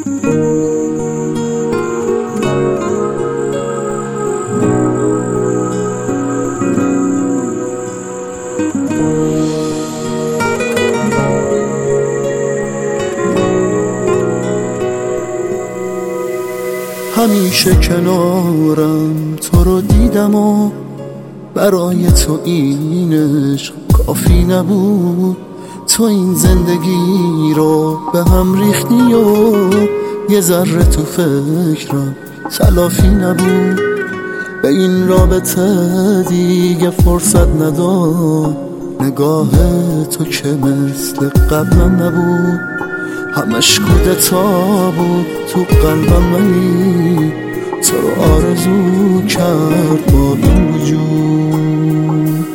همیشه کنارم تو رو دیدم و برای تو این عشق کافی نبود. تو این زندگی رو به هم ریختی و یه ذره تو فکرم تلافی نبود. به این رابطه دیگه فرصت نداد، نگاه تو که مثل قبلا نبود. همش کودتا بود تو قلبم، ولی تو رو آرزو کرد با این وجود.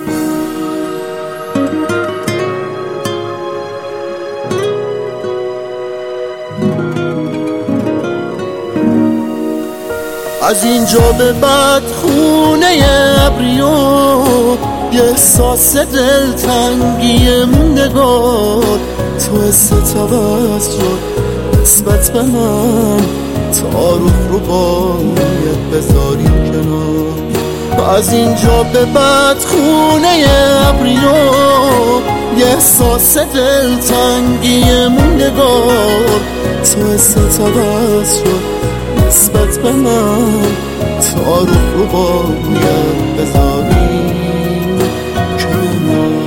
از اینجا به بعد خونه ابریو یه احساس دلتنگی موندگار. تو حست عوض شد نسبت به من، تعارف رو باید بذاری کنار. از اینجا به بعد خونه ابریو یه احساس دلتنگی موندگار. تو حست عوض شد نسبت به من، تعارف رو باید بذاری کنار.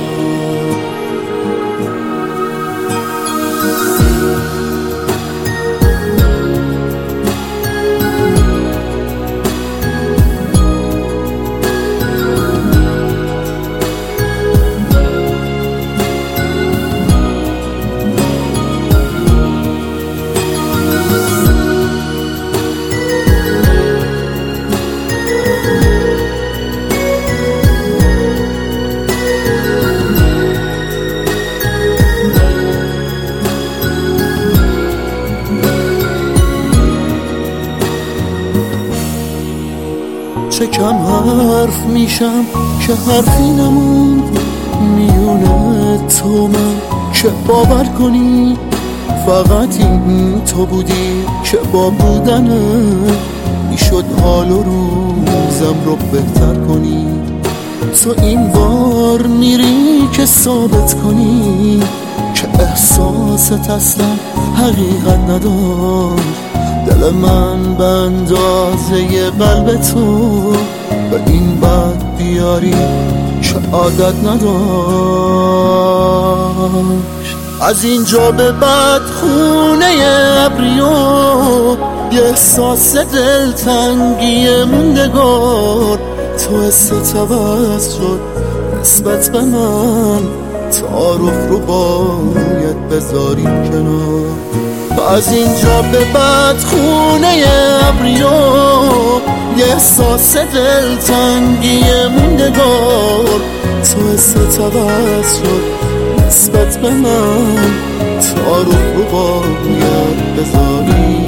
چه کم حرف میشم که حرفی نموند میونه تو من که باور کنی. فقط این تو بودی که با بودنه میشد حال و روزم رو بهتر کنی. تو این بار میری که ثابت کنی که احساست اصلا حقیقت نداشت. دل من به اندازه قلب تو به این بد بیاری که عادت نداشت. از اینجا به بعد خونه ابریو یه احساس دلتنگی موندگار. تو حست عوض شد نسبت به من، تعارف رو باید بذاری کنار. از اینجا به بعد خونه ابریو یه احساس دلتنگی موندگار. تو حست عوض شد نسبت به من، تعارف رو باید بذاری